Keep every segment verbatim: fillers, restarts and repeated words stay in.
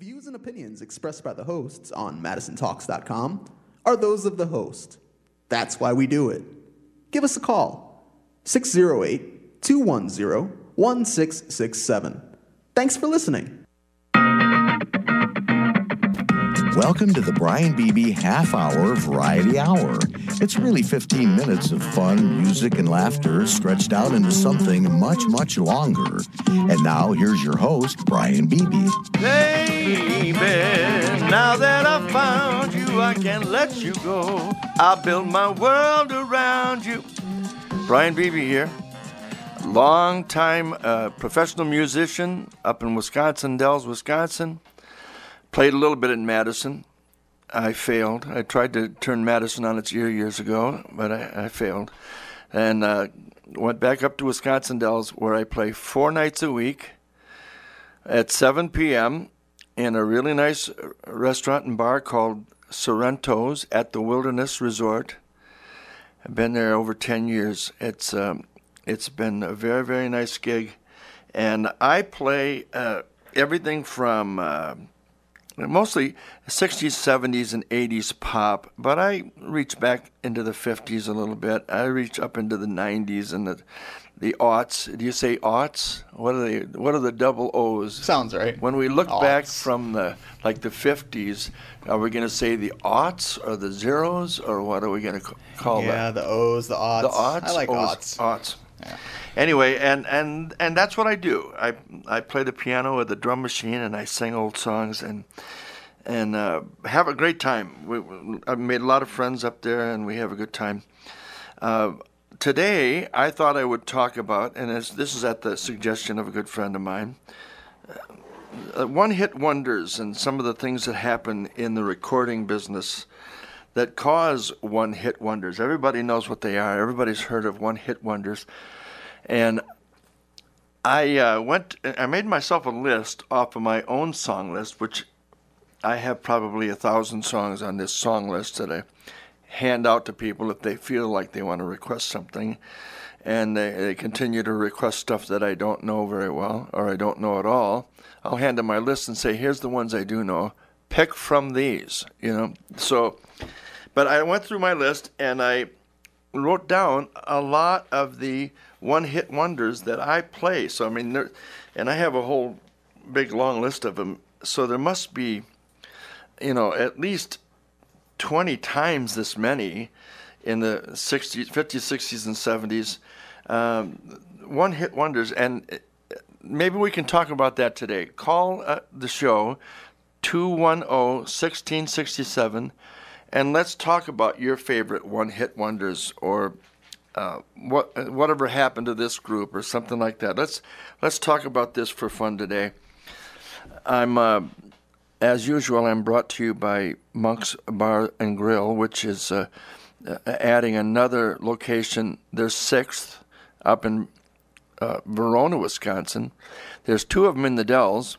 views and opinions expressed by the hosts on Madison Talks dot com are those of the host. That's why we do it. Give us a call, six oh eight, two one zero, one six six seven. Thanks for listening. Welcome to the Brian Beebe Half Hour Variety Hour. It's really fifteen minutes of fun, music, and laughter stretched out into something much, much longer. And now, here's your host, Brian Beebe. Baby, now that I found you, I can't let you go. I build my world around you. Brian Beebe here. Long-time uh, professional musician up in Wisconsin, Dells, Wisconsin. Played a little bit in Madison. I failed. I tried to turn Madison on its ear years ago, but I, I failed. And uh, went back up to Wisconsin Dells, where I play four nights a week at seven p.m. in a really nice restaurant and bar called Sorrento's at the Wilderness Resort. I've been there over ten years. It's um, it's been a very, very nice gig. And I play uh, everything from... Uh, mostly sixties, seventies, and eighties pop, but I reach back into the fifties a little bit. I reach up into the nineties and the the aughts. Do you say aughts? What are they? What are the double O's? Sounds right. When we look Aughts. back from the like the fifties, are we going to say the aughts or the zeros, or what are we going to call yeah, that? Yeah, the O's, the aughts. The aughts. I like O's, aughts. Aughts. Yeah. Anyway, and, and, and that's what I do. I I play the piano with the drum machine, and I sing old songs and and uh, have a great time. We, I've made a lot of friends up there, and we have a good time. Uh, today, I thought I would talk about, and as, this is at the suggestion of a good friend of mine, uh, one-hit wonders and some of the things that happen in the recording business that cause one-hit wonders. Everybody knows what they are. Everybody's heard of one-hit wonders. And I uh, went, I made myself a list off of my own song list, which I have probably a thousand songs on this song list that I hand out to people if they feel like they want to request something. And they, they continue to request stuff that I don't know very well or I don't know at all. I'll hand them my list and say, here's the ones I do know. Pick from these, you know. So, but I went through my list and I wrote down a lot of the one-hit wonders that I play. So, I mean, there, and I have a whole big, long list of them. So there must be, you know, at least twenty times this many in the sixties, fifties, sixties, and seventies. Um, one-hit wonders. And maybe we can talk about that today. Call uh, the show, two one zero, one six six seven, and let's talk about your favorite one-hit wonders or uh, what whatever happened to this group or something like that. Let's let's talk about this for fun today. I'm, uh, as usual, I'm brought to you by Monk's Bar and Grill, which is uh, adding another location, their sixth, up in uh, Verona, Wisconsin. There's two of them in the Dells.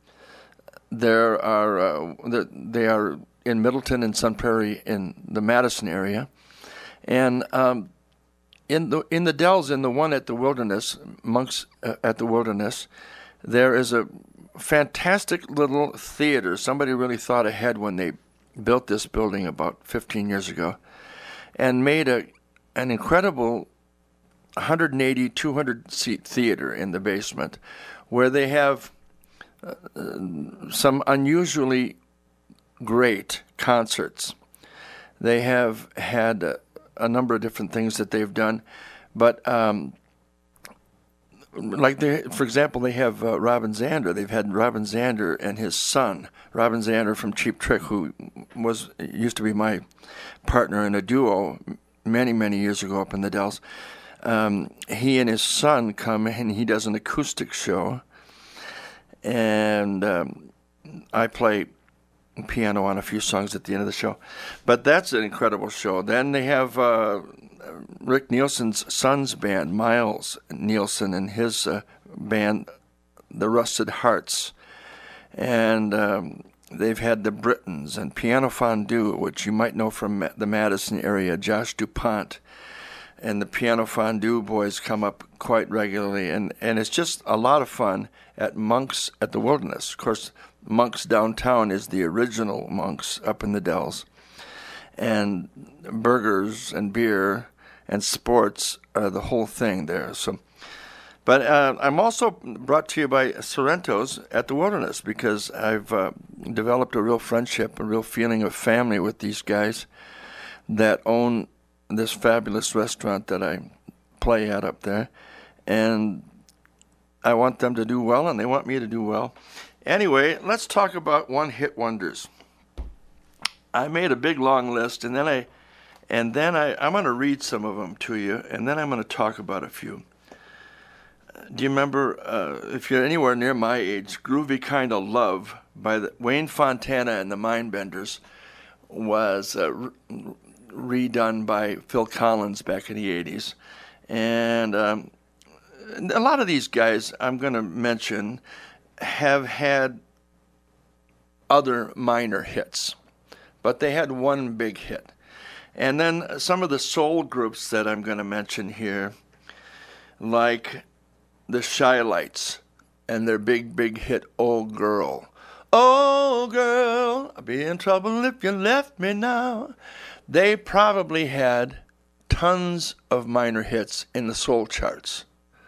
There are uh, they are in Middleton and Sun Prairie in the Madison area, and um, in the in the Dells, in the one at the Wilderness, Monks uh, at the Wilderness, there is a fantastic little theater. Somebody really thought ahead when they built this building about fifteen years ago, and made a an incredible one eighty, two hundred seat theater in the basement, where they have uh, some unusually great concerts. They have had a, a number of different things that they've done, but um, like they, for example, they have uh, Robin Zander. They've had Robin Zander and his son, Robin Zander from Cheap Trick, who was used to be my partner in a duo many, many years ago up in the Dells. Um, he and his son come and he does an acoustic show, and um, I play piano on a few songs at the end of the show. But that's an incredible show. Then they have uh, Rick Nielsen's son's band, Miles Nielsen, and his uh, band, the Rusted Hearts. And um, they've had the Britons and Piano Fondue, which you might know from the Madison area, Josh DuPont. and the Piano Fondue boys come up quite regularly, and, and it's just a lot of fun at Monk's at the Wilderness. Of course, Monk's downtown is the original Monk's up in the Dells, and burgers and beer and sports are the whole thing there. So, but uh, I'm also brought to you by Sorrento's at the Wilderness, because I've uh, developed a real friendship, a real feeling of family with these guys that own this fabulous restaurant that I play at up there, and I want them to do well, and they want me to do well. Anyway, let's talk about one-hit wonders. I made a big long list, and then I, and then I, I'm going to read some of them to you, and then I'm going to talk about a few. Do you remember, uh, if you're anywhere near my age, "Groovy Kind of Love" by the, Wayne Fontana and the Mindbenders was uh, re- redone by Phil Collins back in the eighties. And um, a lot of these guys I'm going to mention have had other minor hits, but they had one big hit. And then some of the soul groups that I'm going to mention here, like the Shy-Lights and their big, big hit, "Oh Girl." "Oh girl, I'll be in trouble if you left me now." They probably had tons of minor hits in the soul charts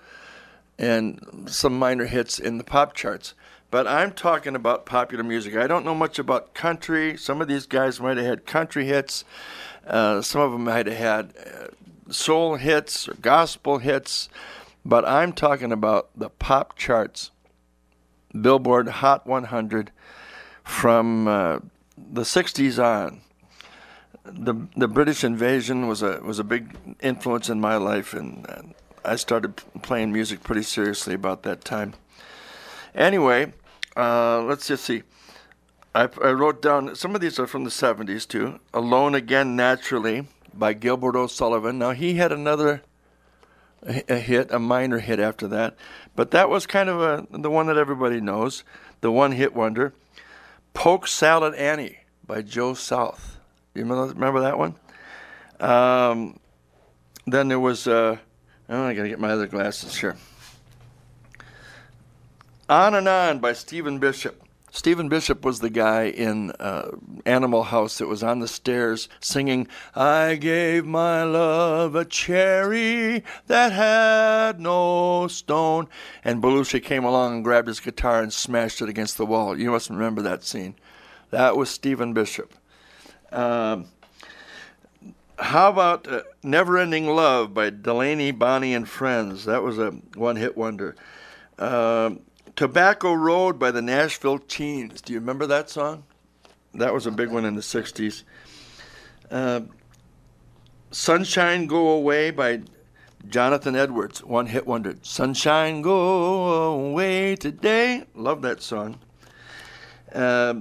and some minor hits in the pop charts. But I'm talking about popular music. I don't know much about country. Some of these guys might have had country hits. Uh, some of them might have had uh, soul hits or gospel hits. But I'm talking about the pop charts, Billboard Hot one hundred from uh, the sixties on. The the British invasion was a was a big influence in my life, and uh, I started playing music pretty seriously about that time. Anyway, uh, let's just see. I, I wrote down, some of these are from the seventies too. "Alone Again Naturally" by Gilbert O'Sullivan. Now, he had another a hit, a minor hit after that, but that was kind of a, the one that everybody knows, the one-hit wonder. "Polk Salad Annie" by Joe South. You remember, remember that one? Um, then there was, uh, oh, I gotta get my other glasses here. "On and On" by Stephen Bishop. Stephen Bishop was the guy in uh, Animal House that was on the stairs singing, "I gave my love a cherry that had no stone." And Belushi came along and grabbed his guitar and smashed it against the wall. You must remember that scene. That was Stephen Bishop. Um, how about uh, "Never Ending Love" by Delaney, Bonnie, and Friends? That was a one-hit wonder. Um, "Tobacco Road" by the Nashville Teens. Do you remember that song? That was a big one in the sixties. Uh, "Sunshine Go Away" by Jonathan Edwards. One hit wonder. "Sunshine go away today." Love that song. Uh,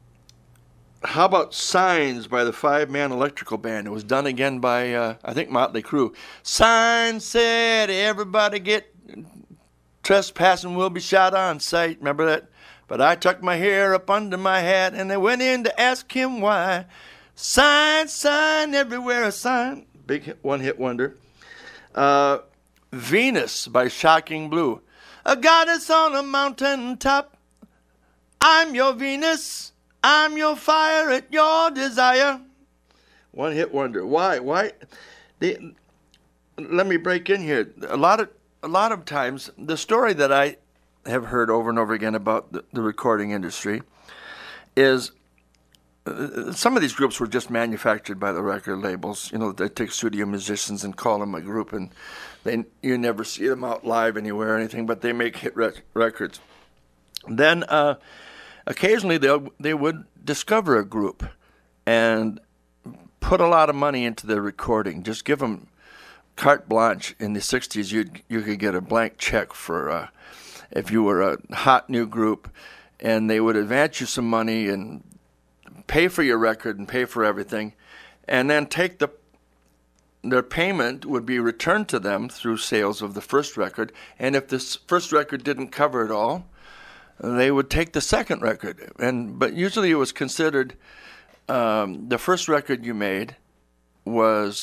how about "Signs" by the Five-Man Electrical Band? It was done again by, uh, I think, Motley Crue. "Signs said everybody get trespassing will be shot on sight." Remember that? "But I tucked my hair up under my hat, and they went in to ask him why. Sign, sign, everywhere a sign." Big hit, one-hit wonder. Uh, "Venus" by Shocking Blue. "A goddess on a mountain top. I'm your Venus. I'm your fire at your desire." One-hit wonder. Why? Why? The, let me break in here. A lot of A lot of times, the story that I have heard over and over again about the, the recording industry is uh, some of these groups were just manufactured by the record labels. You know, they take studio musicians and call them a group, and they you never see them out live anywhere or anything, but they make hit rec- records. Then uh, occasionally they they would discover a group and put a lot of money into their recording. Just give them carte blanche. In the sixties, you you could get a blank check for uh, if you were a hot new group, and they would advance you some money and pay for your record and pay for everything, and then take the their payment would be returned to them through sales of the first record, and if this first record didn't cover it all, they would take the second record. And but usually it was considered um, the first record you made was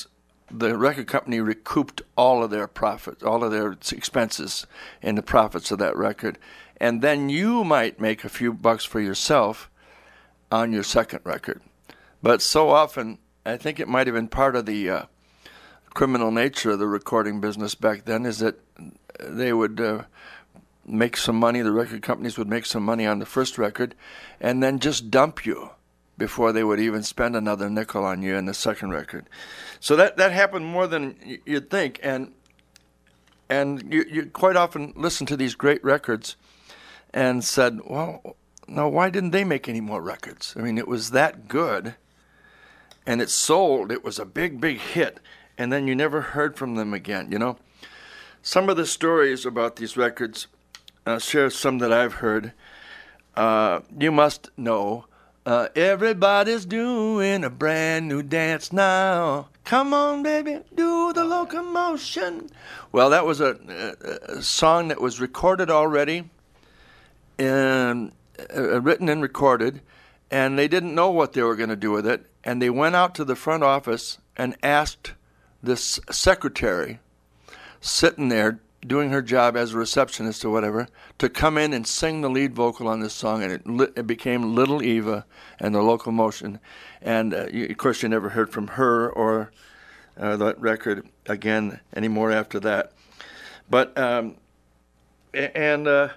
the record company recouped all of their profits, all of their expenses in the profits of that record. And then you might make a few bucks for yourself on your second record. But so often, I think it might have been part of the uh, criminal nature of the recording business back then, is that they would uh, make some money, the record companies would make some money on the first record, and then just dump you before they would even spend another nickel on you in the second record. So that, that happened more than you'd think. And and you, you quite often listen to these great records and said, well, now why didn't they make any more records? I mean, it was that good, and it sold. It was a big, big hit, and then you never heard from them again, you know? Some of the stories about these records, I'll share some that I've heard. Uh, you must know, Uh, everybody's doing a brand new dance now. Come on, baby, do the locomotion. Well, that was a, a, a song that was recorded already, and uh, written and recorded, and they didn't know what they were going to do with it. And they went out to the front office and asked this secretary, sitting there doing her job as a receptionist or whatever, to come in and sing the lead vocal on this song, and it, li- it became Little Eva and the Locomotion. And uh, you, of course, you never heard from her or uh, that record again anymore after that. But um, and uh,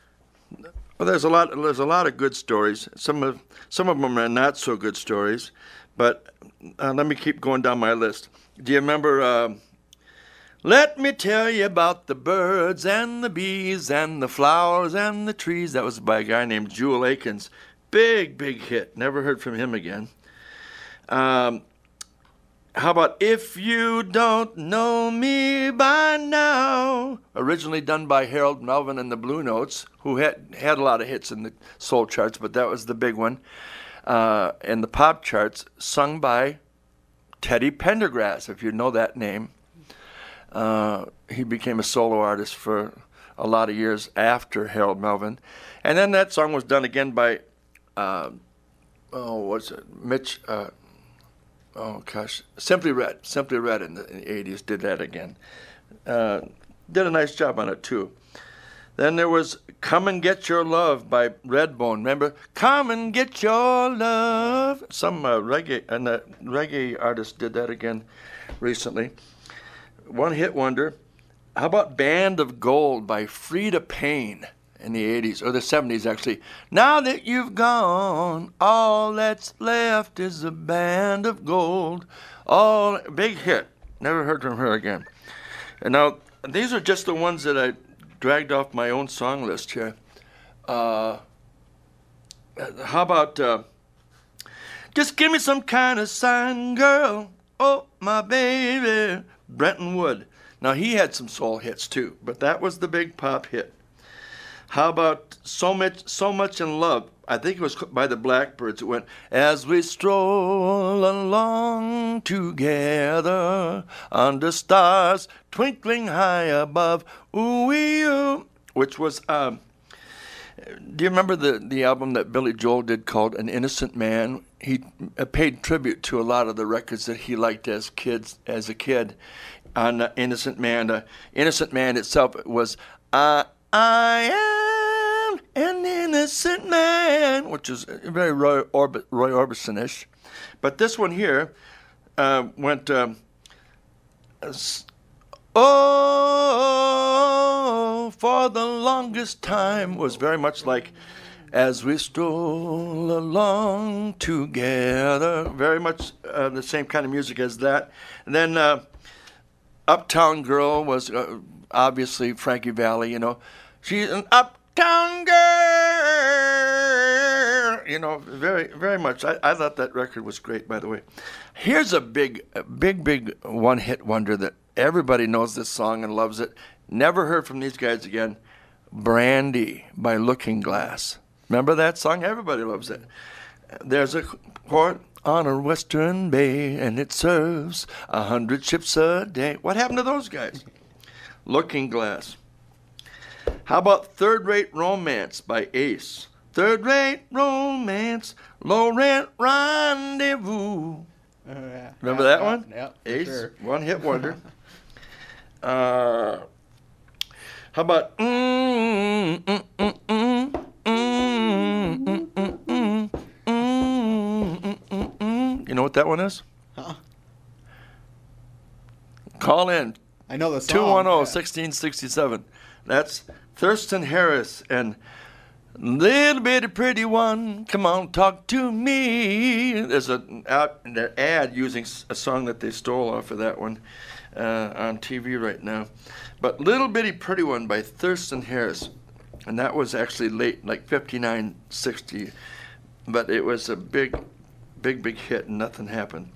well, there's a lot. There's a lot of good stories. Some of some of them are not so good stories. But uh, let me keep going down my list. Do you remember? Uh, Let me tell you about the birds and the bees and the flowers and the trees. That was by a guy named Jewel Akins. Big, big hit. Never heard from him again. Um, how about If You Don't Know Me By Now? Originally done by Harold Melvin and the Blue Notes, who had, had a lot of hits in the soul charts, but that was the big one. Uh, in the pop charts, sung by Teddy Pendergrass, if you know that name. Uh, he became a solo artist for a lot of years after Harold Melvin. And then that song was done again by, uh, oh, what's it, Mitch, uh, oh gosh, Simply Red. Simply Red in the, in the eighties did that again. Uh, did a nice job on it too. Then there was Come and Get Your Love by Redbone. Remember? Come and Get Your Love. Some uh, reggae, and uh, reggae artist did that again recently. One hit wonder. How about Band of Gold by Freda Payne in the eighties, or the seventies actually. Now that you've gone, all that's left is a band of gold. All big hit. Never heard from her again. And now these are just the ones that I dragged off my own song list here. Uh, how about uh, Just Give Me Some Kind of Sign, Girl? Oh, my baby. Brenton Wood. Now, he had some soul hits, too, but that was the big pop hit. How about So Much So Much in Love? I think it was by the Blackbirds. It went, As we stroll along together under stars twinkling high above, ooh-wee, ooh, which was, um, do you remember the, the album that Billy Joel did called An Innocent Man? He paid tribute to a lot of the records that he liked as kids, as a kid, on uh, Innocent Man. Uh, Innocent Man itself was uh, I am an innocent man, which is very Roy, Orb- Roy Orbison-ish. But this one here uh, went, um, oh, for the longest time, was very much like As We Stroll Along Together. Very much uh, the same kind of music as that. And then uh, Uptown Girl was uh, obviously Frankie Valli, you know. She's an uptown girl, you know, very, very much. I, I thought that record was great, by the way. Here's a big, a big, big one-hit wonder that everybody knows this song and loves it. Never heard from these guys again. Brandy by Looking Glass. Remember that song? Everybody loves it. There's a port on a western bay, and it serves a hundred ships a day. What happened to those guys? Looking Glass. How about Third Rate Romance by Ace? Third Rate Romance, Low Rent Rendezvous. Uh, yeah. Remember yeah, that yeah, one? Yeah, Ace, sure. one hit wonder. uh, how about? Mm, mm, mm, mm, mm, mm, mm, mm, mm, mm, mm, mm. You know what that one is? Huh? Call in. I know the song. two one zero, yeah. one six six seven. That's Thurston Harris and Little Bitty Pretty One, Come On Talk to Me. There's an out an ad using a song that they stole off of that one uh, on T V right now. But Little Bitty Pretty One by Thurston Harris. And that was actually late, like fifty-nine, sixty. But it was a big, big, big hit and nothing happened.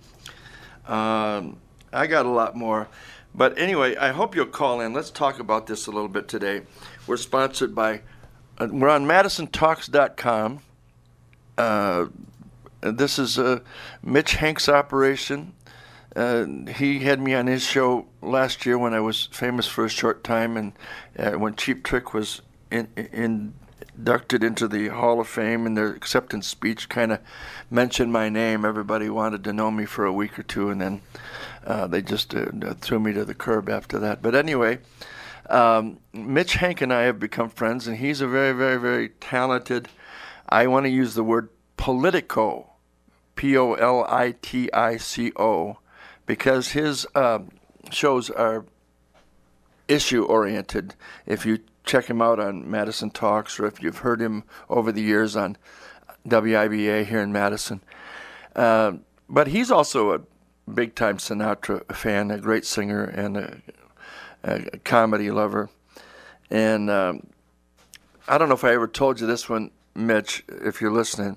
Um, I got a lot more. But anyway, I hope you'll call in. Let's talk about this a little bit today. We're sponsored by, uh, we're on Madison Talks dot com. Uh, this is uh, Mitch Hank's operation. Uh, he had me on his show last year when I was famous for a short time, and uh, when Cheap Trick was in, in, inducted into the Hall of Fame, and their acceptance speech kind of mentioned my name. Everybody wanted to know me for a week or two, and then uh, they just uh, threw me to the curb after that. But anyway, um, Mitch Hank and I have become friends, and he's a very, very, very talented, I want to use the word politico, P O L I T I C O, because his uh, shows are issue-oriented. If you check him out on Madison Talks, or if you've heard him over the years on W I B A here in Madison. Uh, but he's also a big-time Sinatra fan, a great singer, and a, a comedy lover. And um, I don't know if I ever told you this one, Mitch, if you're listening.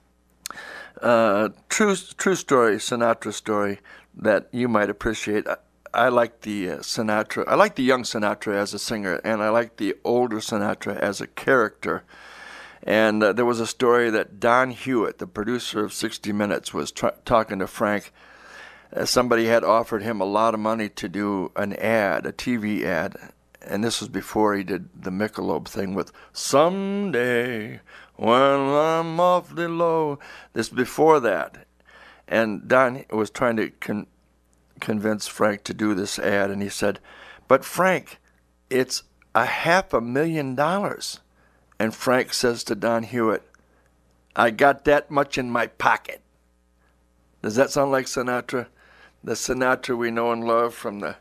Uh, true, true story, Sinatra story that you might appreciate. I, I like the uh, Sinatra. I like the young Sinatra as a singer, and I like the older Sinatra as a character. And uh, there was a story that Don Hewitt, the producer of sixty minutes, was tra- talking to Frank. Uh, somebody had offered him a lot of money to do an ad, a T V ad, and this was before he did the Michelob thing with "Someday when I'm awfully low." This before that, and Don was trying to con- convince Frank to do this ad, and he said, "But Frank, it's a half a million dollars." And Frank says to Don Hewitt, "I got that much in my pocket." Does that sound like Sinatra? The Sinatra we know and love from the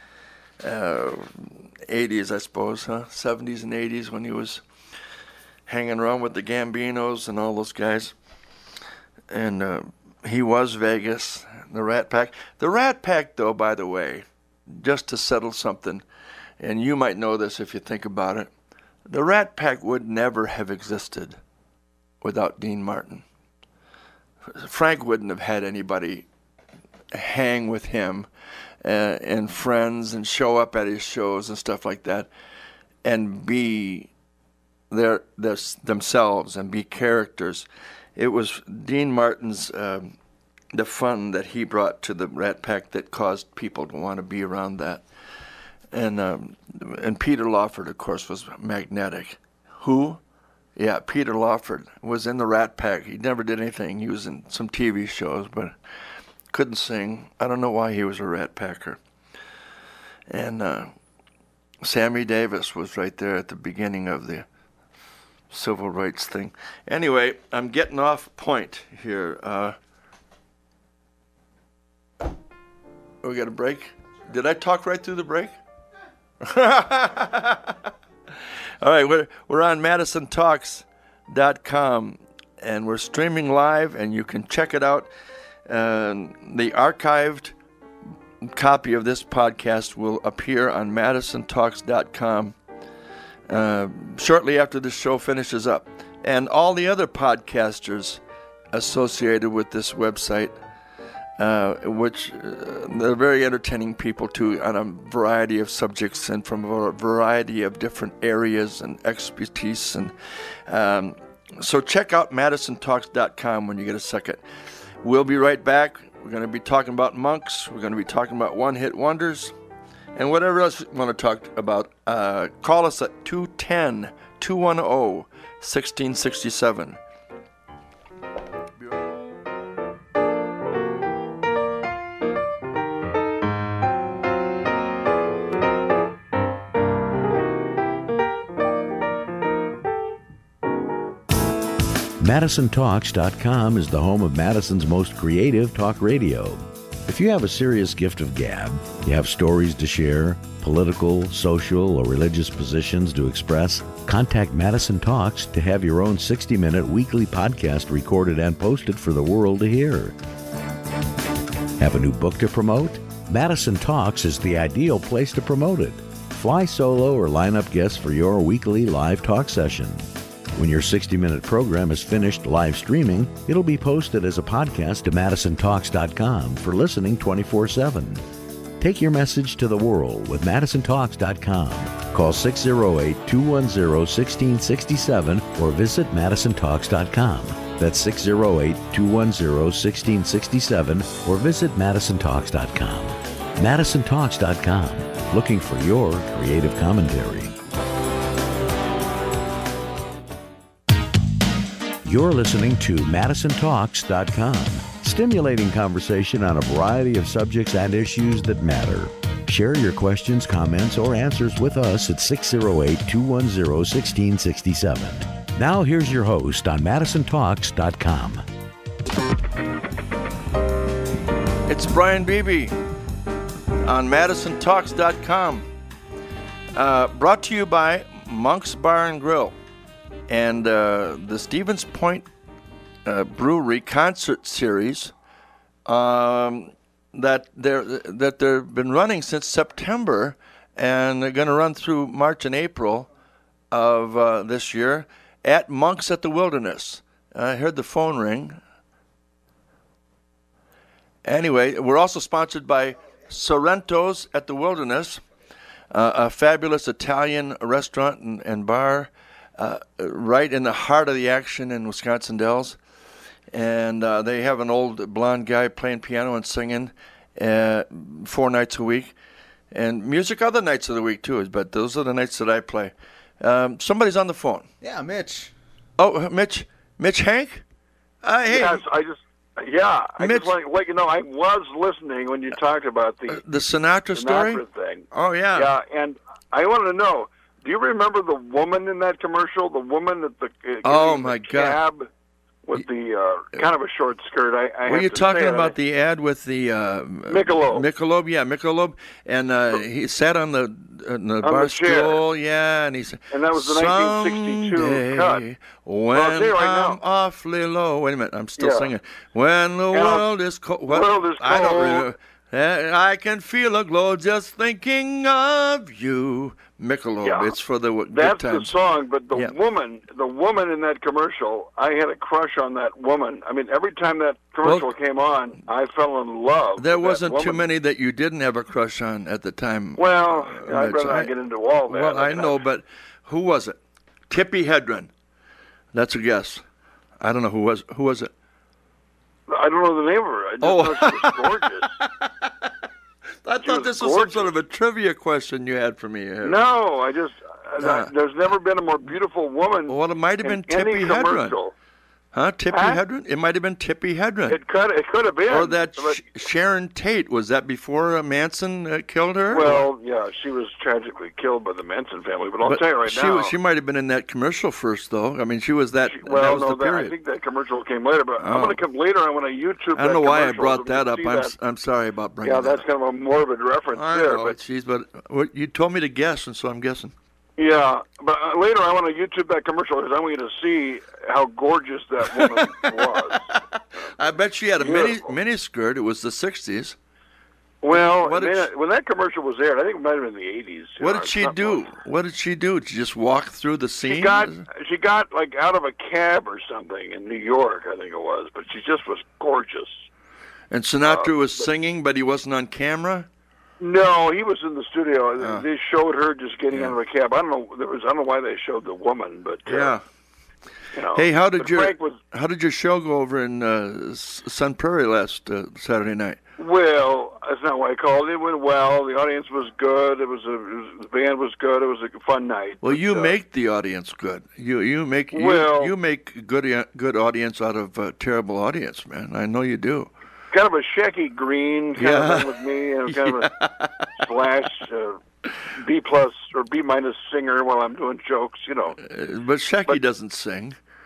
uh, eighties, I suppose, huh? seventies and eighties, when he was hanging around with the Gambinos and all those guys. And uh, he was Vegas, the Rat Pack. The Rat Pack, though, by the way, just to settle something, and you might know this if you think about it, the Rat Pack would never have existed without Dean Martin. Frank wouldn't have had anybody hang with him uh, and friends and show up at his shows and stuff like that and be their, their themselves and be characters. It was Dean Martin's um, the fun that he brought to the Rat Pack that caused people to want to be around that. And um, and Peter Lawford, of course, was magnetic. Who? Yeah, Peter Lawford was in the Rat Pack. He never did anything. He was in some T V shows, but couldn't sing. I don't know why he was a Rat Packer. And uh, Sammy Davis was right there at the beginning of the civil rights thing. Anyway, I'm getting off point here. Uh, we got a break? Did I talk right through the break? All right, we're we're on Madison Talks dot com, and we're streaming live, and you can check it out. Uh, the archived copy of this podcast will appear on Madison Talks dot com uh, shortly after the show finishes up. And all the other podcasters associated with this website, Uh, which uh, they're very entertaining people too, on a variety of subjects and from a variety of different areas and expertise. And um, so check out Madison Talks dot com when you get a second. We'll be right back. We're going to be talking about monks. We're going to be talking about one-hit wonders and whatever else you want to talk about. Uh, call us at two one zero, two one zero, one six six seven. Madison Talks dot com is the home of Madison's most creative talk radio. If you have a serious gift of gab, you have stories to share, political, social, or religious positions to express, contact Madison Talks to have your own sixty-minute weekly podcast recorded and posted for the world to hear. Have a new book to promote? Madison Talks is the ideal place to promote it. Fly solo or line up guests for your weekly live talk session. When your sixty-minute program is finished live streaming, it'll be posted as a podcast to Madison Talks dot com for listening twenty-four seven. Take your message to the world with Madison Talks dot com. Call six oh eight, two one oh, one six six seven or visit Madison Talks dot com. That's six oh eight, two one oh, one six six seven or visit Madison Talks dot com. Madison Talks dot com, looking for your creative commentary. You're listening to Madison Talks dot com, stimulating conversation on a variety of subjects and issues that matter. Share your questions, comments, or answers with us at six oh eight, two one oh, one six six seven. Now here's your host on Madison Talks dot com. It's Brian Beebe on Madison Talks dot com, uh, brought to you by Monk's Bar and Grill and uh, the Stevens Point uh, Brewery concert series um, that they're that they've been running since September, and they're going to run through March and April of uh, this year at Monk's at the Wilderness. I heard the phone ring. Anyway, we're also sponsored by Sorrento's at the Wilderness, uh, a fabulous Italian restaurant and, and bar uh, right in the heart of the action in Wisconsin Dells. And uh, they have an old blonde guy playing piano and singing uh, four nights a week. And music other nights of the week, too, but those are the nights that I play. Um, somebody's on the phone. Yeah, Mitch. Oh, Mitch. Mitch Hank? Uh, hey. Yes, I just... Yeah, I Mitch, just want to let you know I was listening when you talked about the uh, the Sinatra, Sinatra story thing. Oh yeah, yeah, and I wanted to know: do you remember the woman in that commercial? The woman at the uh, oh my the god, cab with the uh, kind of a short skirt. I, I were have you to talking say about it. the ad with the uh, Michelob? Michelob, yeah, Michelob, and uh, he sat on the, on the On bar the chair. stool, yeah, and he said, And that was the nineteen sixty-two cut. When Well, I'll tell you right I'm now. awfully low. Wait a minute, I'm still Yeah. singing. When the And I'll- world is cold. What? World is I don't cold. remember. Uh, I can feel a glow just thinking of you. Michelob. Yeah. It's for the w- good That's the times. song, but the Yeah. woman, the woman in that commercial, I had a crush on that woman. I mean, every time that commercial Well, came on, I fell in love. There with that wasn't too woman. many that you didn't have a crush on at the time. Well, Uh, I'd Mitch, rather I- not get into all that. Well, I mean, know, but who was it? Tippi Hedren. That's a guess. I don't know who was who was it. I don't know the name of her. I just Oh. know she was gorgeous. I She thought was this was some gorgeous. sort of a trivia question you had for me. here. No, I just Uh, there's never been a more beautiful woman. Well, it might have been in any Tippi Hedren. commercial. Huh? Tippi Huh? Hedren? It might have been Tippi Hedren. It could it could have been. Or that but- Sh- Sharon Tate. Was that before uh, Manson uh, killed her? well, yeah, she was tragically killed by the Manson family. But I'll But tell you right she, now. was- she might have been in that commercial first, though. I mean, she was that. she- that well, was no, the that, period. I think that commercial came later. But I'm Oh. going to come later. I'm going to YouTube. I don't that know why I commercial brought so we that can up. see I'm that. s- I'm sorry about bringing Yeah, that that's up. kind of a morbid reference I there. know, But geez, but what, you told me to guess, and so I'm guessing. yeah, but uh, later I want to YouTube that commercial because I want you to see how gorgeous that woman was. I bet she had a mini Beautiful. mini skirt. It was the sixties. Well, What did man, she- when that commercial was aired, I think it might have been the eighties. you What know, did she something do? like that. What did she do? Did she just walk through the scene? She got she got like out of a cab or something in New York, I think it was, but she just was gorgeous. And Sinatra uh, was singing, but he wasn't on camera. No, he was in the studio. Oh. They showed her just getting Yeah. out of a cab. I don't know. There was I don't know why they showed the woman, but uh, Yeah. you know. Hey, how did but your Frank was how did your show go over in uh, S- Sun Prairie last uh, Saturday night? well? That's not why I called. It went well. The audience was good. It was a it was, the band was good. It was a fun night. Well, But, you uh, make the audience good. You you make you, Well- you make good good audience out of a terrible audience, man. I know you do. kind of a Shecky Green kind Yeah. of thing with me, and kind of a slash uh, B plus or B minus singer while I'm doing jokes, you know. Uh, But Shecky But- doesn't sing.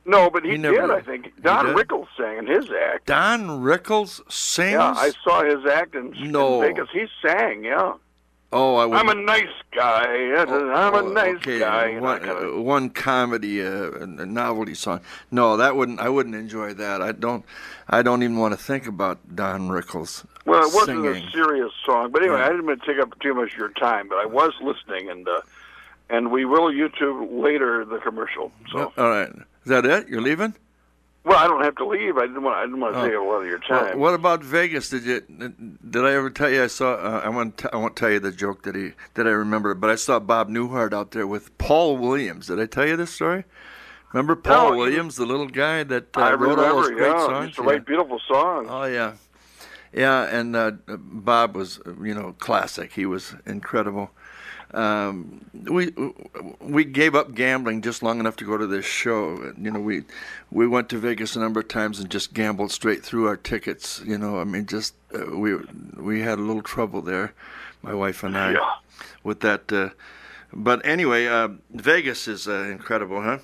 No, but he, He never did, did. I think. Don did? Rickles sang in his act. Don Rickles sings? Yeah, I saw his act in, No. in Vegas. He sang, yeah. Oh, I would. I'm a nice guy. Oh, I'm a oh, nice okay. guy. you know, One, that kind of- uh, one comedy, uh, a novelty song. No, that wouldn't. I wouldn't enjoy that. I don't. I don't even want to think about Don Rickles. Well, it wasn't singing. a serious song, but anyway, Yeah. I didn't want to take up too much of your time, but I was listening, and uh, and we will YouTube later the commercial. So, All right. Is that it? You're leaving? well, I don't have to leave. I didn't want. I didn't want to Oh. take up a lot of your Well, time. what about Vegas? Did you? Did I ever tell you? I saw. Uh, I won't. T- I won't tell you the joke that he that I remember. But I saw Bob Newhart out there with Paul Williams. Did I tell you this story? Remember Paul No, you- Williams, the little guy that uh, I wrote remember. all those great yeah, songs? used to write beautiful songs. Oh yeah, yeah. And uh, Bob was, uh, you know, classic. He was incredible. Um, we we gave up gambling just long enough to go to this show. You know, we we went to Vegas a number of times and just gambled straight through our tickets. You know, I mean, just uh, we we had a little trouble there, my wife and I, Yeah. with that. Uh, but anyway, uh, Vegas is uh, incredible, huh?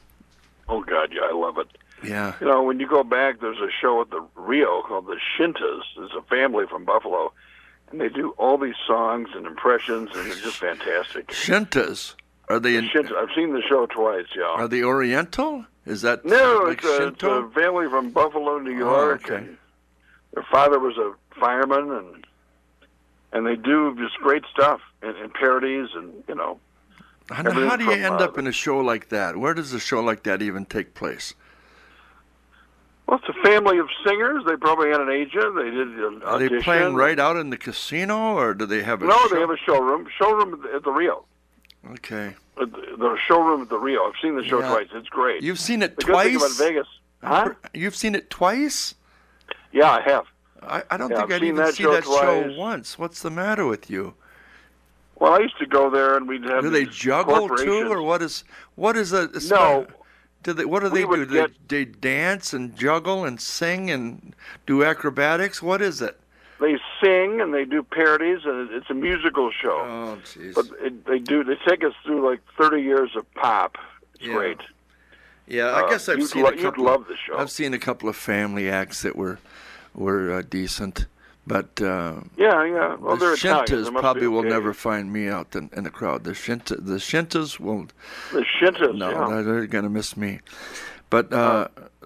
Oh God, yeah, I love it. Yeah. You know, when you go back, there's a show at the Rio called the Shintas. It's a family from Buffalo, and they do all these songs and impressions, and they're just fantastic. Shintas. Are they in, Shinta, I've seen the show twice. Yeah. are they Oriental? Is that No, like it's a, it's Shinto? a family from Buffalo, New York. okay. And their father was a fireman, and and they do just great stuff and, and parodies, and you know. How, how everything do you from, end uh, up in a show like that? Where does a show like that even take place? Well, it's a family of singers. They probably had an agent. They did an Are they audition. playing right out in the casino, or do they have a No, show? they have a showroom. Showroom at the, at the Rio. Okay. At the, the showroom at the Rio. I've seen the show Yeah. twice. It's great. You've seen it the good thing twice? about Vegas, huh? You've seen it twice? Yeah, I have. I, I don't Yeah, think I've I'd seen even that see show that show twice. once. What's the matter with you? Well, I used to go there, and we'd have. Do they these juggle too, corporations. or what is what is a? it's No. not- Do they? What do We they do? would Do get- they, they dance and juggle and sing and do acrobatics? What is it? They sing and they do parodies, and it's a musical show. Oh, jeez. But it, they do. They take us through like thirty years of pop. It's Yeah. great. Yeah, I Uh, guess I've you'd seen lo- a you'd couple. love the show. I've seen a couple of family acts that were were uh, decent, but uh, Yeah, yeah. Well, the they're Italian. They Shintas must be probably will okay. never find me out in, in the crowd. The Shinta, the Shintas will The Shintas. no, yeah. they're, they're going to miss me. But uh,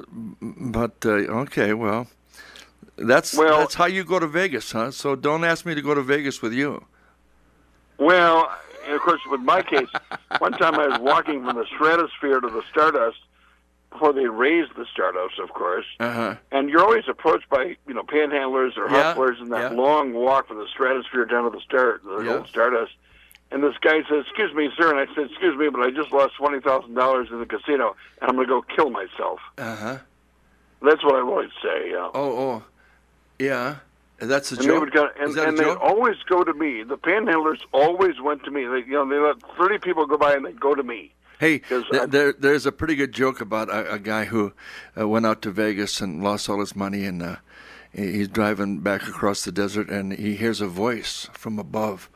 but uh, okay, well, that's Well- that's how you go to Vegas, huh? So don't ask me to go to Vegas with you. Well, and of course, with my case, one time I was walking from the stratosphere to the Stardust before they raised the Stardust, of course. Uh huh. And you're always approached by, you know, panhandlers or Yeah, hustlers in that yeah. long walk from the stratosphere down to the star, the Yeah. old Stardust. And this guy says, "Excuse me, sir," and I said, "Excuse me, but I just lost twenty thousand dollars in the casino, and I'm going to go kill myself." Uh huh. That's what I always say. Yeah. Oh oh, yeah. That's a And they joke. would go, and, Is that and a they joke? always go to me. The panhandlers always went to me. They, you know, they let thirty people go by, and they go to me. Hey, 'Cause th- I- there, there's a pretty good joke about a, a guy who uh, went out to Vegas and lost all his money, and uh, he- he's driving back across the desert, and he hears a voice from above,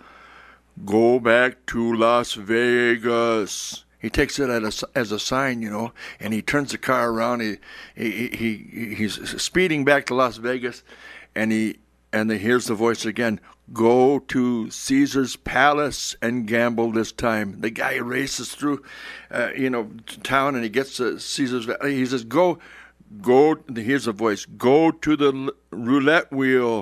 "Go back to Las Vegas." He takes it as a, as a sign, you know, and he turns the car around. He, he, he he's speeding back to Las Vegas, and he and he hears the voice again. "Go to Caesar's Palace and gamble this time." The guy races through, uh, you know, town, and he gets to Caesar's. He says, "Go, go." Here's a voice. "Go to the l- roulette wheel.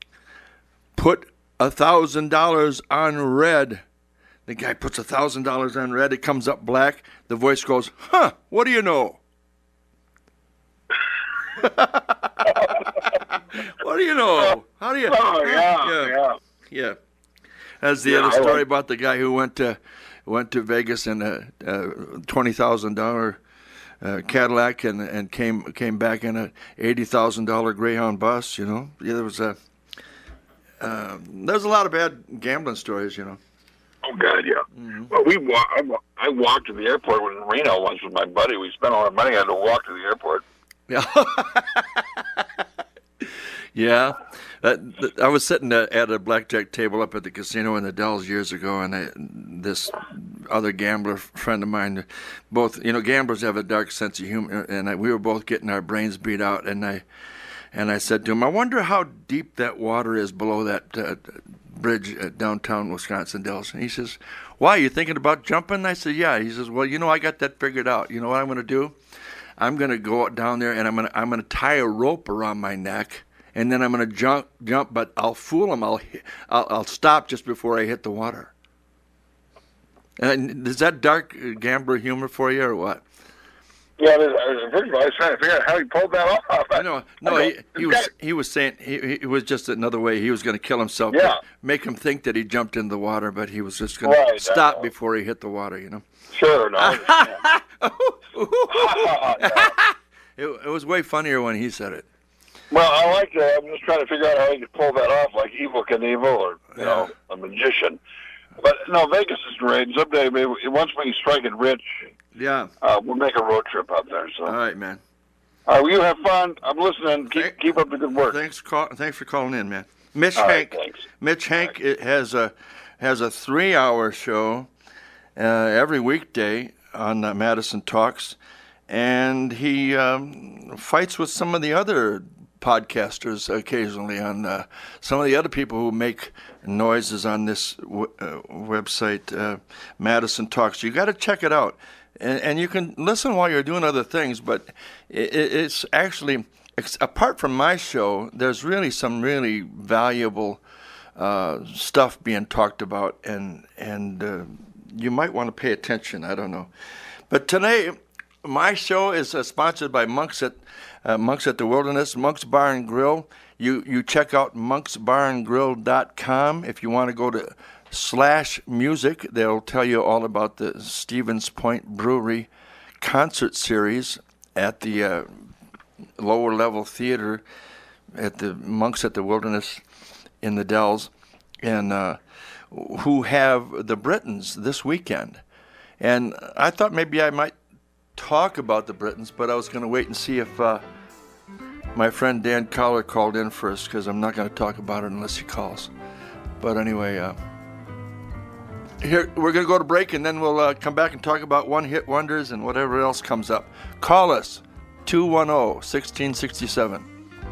Put a thousand dollars on red." The guy puts a thousand dollars on red. It comes up black. The voice goes, "Huh? What do you know?" What do you know? How do you? Oh yeah, yeah, yeah. yeah. That's the Yeah, other I story like- about the guy who went to went to Vegas in a, a twenty thousand dollar uh, Cadillac and and came came back in a eighty thousand dollar Greyhound bus. You know, yeah, there was a uh, there's a lot of bad gambling stories. You know. Oh God, yeah. Mm-hmm. Well, we wa- I, wa- I walked to the airport in Reno once with my buddy. We spent all our money. I had to walk to the airport. Yeah. Yeah. That, that- I was sitting at, at a blackjack table up at the casino in the Dells years ago, and I, this other gambler friend of mine. Both, you know, gamblers have a dark sense of humor, and I, we were both getting our brains beat out. And I, and I said to him, "I wonder how deep that water is below that uh, bridge at downtown Wisconsin Dells." And he says, "Why, you thinking about jumping?" I said, "Yeah." He says, "Well, you know, I got that figured out. You know what I'm going to do? I'm going to go down there and I'm going to I'm going to tie a rope around my neck." And then I'm going to jump, jump, but I'll fool him. I'll, I'll, I'll stop just before I hit the water. And is that dark gambler humor for you, or what? Yeah, first of all, I was trying to figure out how he pulled that off. No, no, he, he was he was saying he, it was just another way he was going to kill himself. Yeah. Make him think that he jumped in the water, but he was just going right, to stop uh, before he hit the water. You know. Sure. No. it, it was way funnier when he said it. Well, I like that. I'm just trying to figure out how he could pull that off, like Evel Knievel or, you Yeah. know, a magician. But, no, Vegas is great. Someday, maybe, once we strike it rich, Yeah. uh, we'll make a road trip out there. So, All right, man. all right, well, you have fun. I'm listening. Keep, Thank- keep up the good work. Thanks, call, thanks for calling in, man. Mitch All right, Hank. thanks. Mitch Hank it has a has a three-hour show uh, every weekday on uh, Madison Talks, and he um, fights with some of the other podcasters occasionally on uh, some of the other people who make noises on this w- uh, website, uh, Madison Talks. You got to check it out, and, and you can listen while you're doing other things. But it, it's actually, it's, apart from my show, there's really some really valuable uh, stuff being talked about, and and uh, you might want to pay attention. I don't know, but today my show is uh, sponsored by Monks at Uh, Monks at the Wilderness, Monks Bar and Grill. You you check out monks bar and grill dot com. If you want to go to slash music, they'll tell you all about the Stevens Point Brewery concert series at the uh, lower level theater at the Monks at the Wilderness in the Dells, and uh, who have the Britons this weekend. And I thought maybe I might talk about the Britons, but I was going to wait and see if uh, my friend Dan Collar called in first, because I'm not going to talk about it unless he calls. But anyway, uh, here we're going to go to break, and then we'll uh, come back and talk about one-hit wonders and whatever else comes up. Call us, two one zero, one six six seven.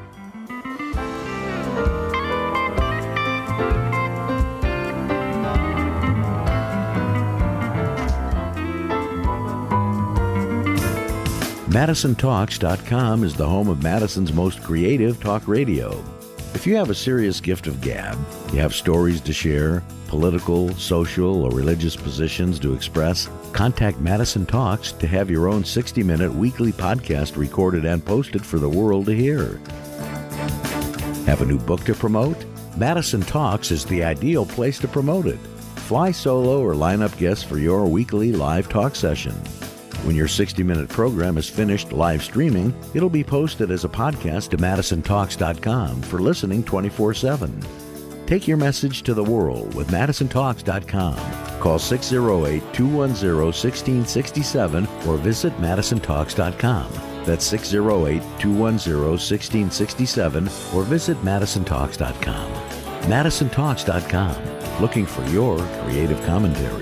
Madison Talks dot com is the home of Madison's most creative talk radio. If you have a serious gift of gab, you have stories to share, political, social, or religious positions to express, contact Madison Talks to have your own sixty-minute weekly podcast recorded and posted for the world to hear. Have a new book to promote? Madison Talks is the ideal place to promote it. Fly solo or line up guests for your weekly live talk session. When your sixty-minute program is finished live streaming, it'll be posted as a podcast to Madison Talks dot com for listening twenty-four seven. Take your message to the world with Madison Talks dot com. Call six oh eight, two one zero, one six six seven or visit Madison Talks dot com. That's six oh eight, two one zero, one six six seven or visit Madison Talks dot com. Madison Talks dot com, looking for your creative commentary.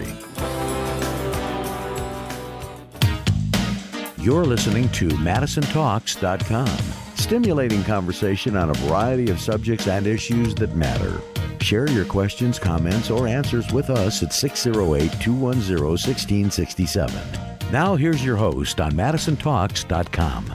You're listening to Madison Talks dot com, stimulating conversation on a variety of subjects and issues that matter. Share your questions, comments, or answers with us at six oh eight, two one zero, one six six seven. Now here's your host on Madison Talks dot com.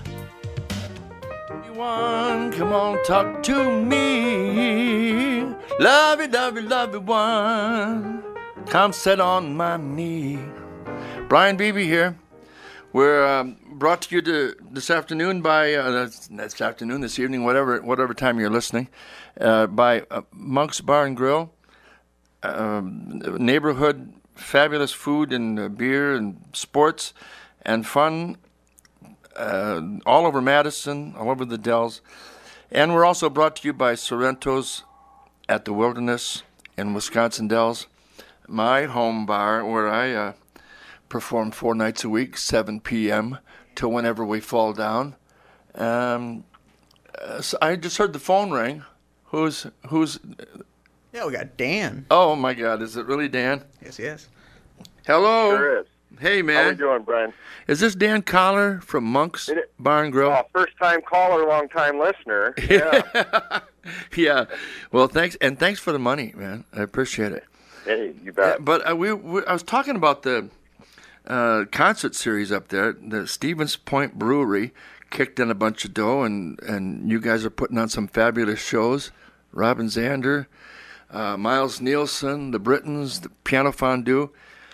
One, come on, talk to me. Love you, love you, love you, one. Come sit on my knee. Brian Beebe here. We're um, brought to you to, this afternoon by, uh, this afternoon, this evening, whatever whatever time you're listening, uh, by uh, Monk's Bar and Grill, um, neighborhood, fabulous food and uh, beer and sports and fun uh, all over Madison, all over the Dells. And we're also brought to you by Sorrento's at the Wilderness in Wisconsin Dells, my home bar where I... Uh, perform four nights a week, seven p.m. till whenever we fall down. Um, uh, so I just heard the phone ring. Who's who's? Yeah, we got Dan. Oh my God, is it really Dan? Yes, yes. Hello. Sure is. Hey, How man. are you doing, Brian? Is this Dan Collar from Monk's It is. Bar and Grill? Oh, first-time caller, long-time listener. Yeah. Yeah. Well, thanks, and thanks for the money, man. I appreciate it. Hey, you bet. But uh, we, we, I was talking about the uh, concert series up there. The Stevens Point Brewery kicked in a bunch of dough, and, and you guys are putting on some fabulous shows. Robin Zander, uh, Miles Nielsen, the Britons, the Piano Fondue.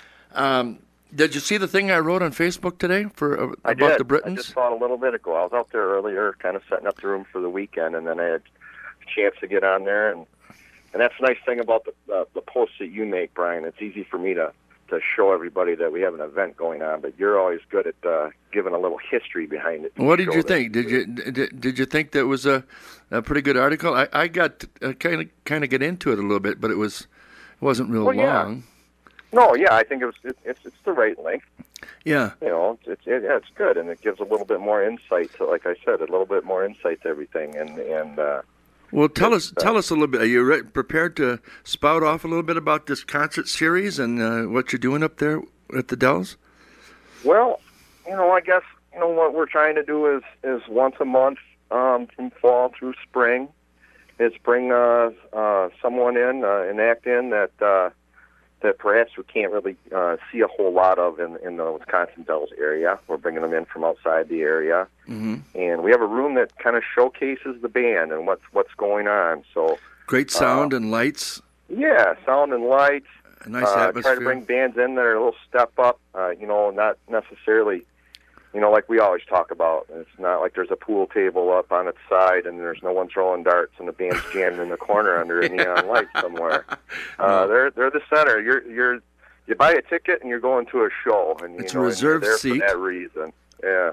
Um, did you see the thing I wrote on Facebook today for uh, I about did. the Britons? I just saw it a little bit ago. I was out there earlier, kind of setting up the room for the weekend, and then I had a chance to get on there. And and that's the nice thing about the uh, the posts that you make, Brian. It's easy for me to, to show everybody that we have an event going on, but you're always good at uh, giving a little history behind it. What did you that. think? Did you did, did you think that was a, a pretty good article? I, I got to kind of kind of get into it a little bit, but it was it wasn't real Well, yeah. long. No, yeah, I think it was. It, it's it's the right length. Yeah. You know, it's it, yeah, it's good, and it gives a little bit more insight to, like I said, a little bit more insight to everything, and and. Uh, Well, tell us tell us a little bit. Are you re- prepared to spout off a little bit about this concert series and uh, what you're doing up there at the Dells? Well, you know, I guess you know what we're trying to do is is once a month um, from fall through spring, is bring uh, uh, someone in, uh, an act in that uh, that perhaps we can't really uh, see a whole lot of in in the Wisconsin Dells area. We're bringing them in from outside the area, mm-hmm. and we have a room that kind of showcases the band and what's what's going on. So great sound uh, and lights. Yeah, sound and lights. A nice uh, atmosphere. Try to bring bands in that are a little step up. Uh, you know, not necessarily, you know, like we always talk about. It's not like there's a pool table up on its side and there's no one throwing darts and the band's jammed in the corner under a neon light somewhere. Uh, No. They're they're the center. You're you're you buy a ticket and you're going to a show, and you It's know, a and you're reserved there seat. for that reason. Yeah.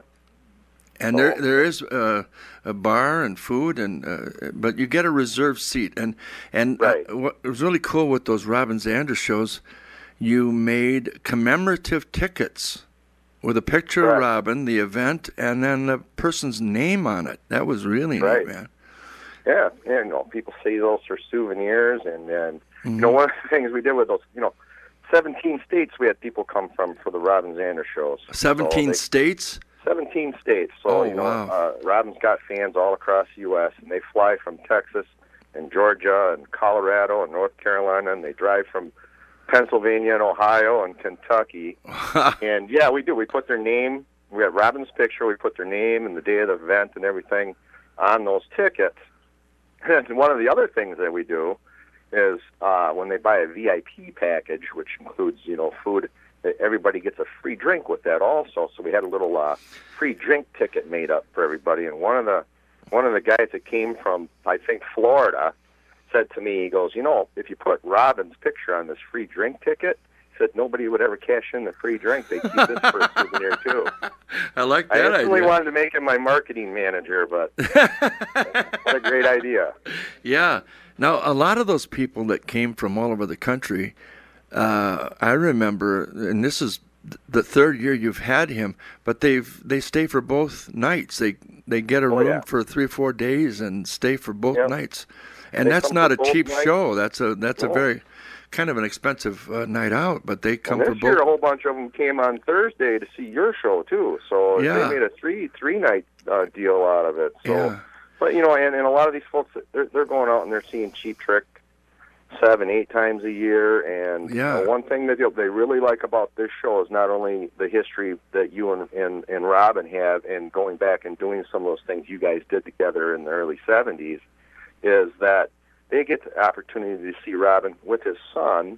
And there, there is uh, a bar and food, and uh, but you get a reserved seat. And and Right. uh, what was really cool with those Robin Zander shows, you made commemorative tickets with a picture Right. of Robin, the event, and then the person's name on it. That was really Right. neat, man. Yeah, yeah, you know, people see those for souvenirs, and, and Mm-hmm. you know, one of the things we did with those, you know, seventeen states we had people come from for the Robin Zander shows. Seventeen So they- states. seventeen states. So, Oh, you know, wow. uh, Robin's got fans all across the U S, and they fly from Texas and Georgia and Colorado and North Carolina, and they drive from Pennsylvania and Ohio and Kentucky. And, yeah, we do. We put their name. We got Robin's picture. We put their name and the day of the event and everything on those tickets. And one of the other things that we do is uh, when they buy a V I P package, which includes, you know, food, everybody gets a free drink with that also. So we had a little uh, free drink ticket made up for everybody. And one of the one of the guys that came from, I think, Florida, said to me, he goes, you know, if you put Robin's picture on this free drink ticket, he said nobody would ever cash in the free drink. They keep this for a souvenir too. I like I that instantly idea. wanted to make him my marketing manager, but what a great idea. Yeah. Now, a lot of those people that came from all over the country, uh, I remember, and this is the third year you've had him, but they've they stay for both nights. They they get a Oh, room yeah. for three or four days and stay for both Yep. nights. And They that's come not for a both cheap nights. show. That's a that's a No. very kind of an expensive uh, night out, but they come And for this year, a both. whole bunch of them came on Thursday to see your show too. So Yeah. they made a three three night uh, deal out of it. So, Yeah. but you know, and, and a lot of these folks, they're they're going out and they're seeing Cheap Trick seven, eight times a year. And Yeah. uh, one thing that they really like about this show is not only the history that you and, and and Robin have, and going back and doing some of those things you guys did together in the early seventies, is that they get the opportunity to see Robin with his son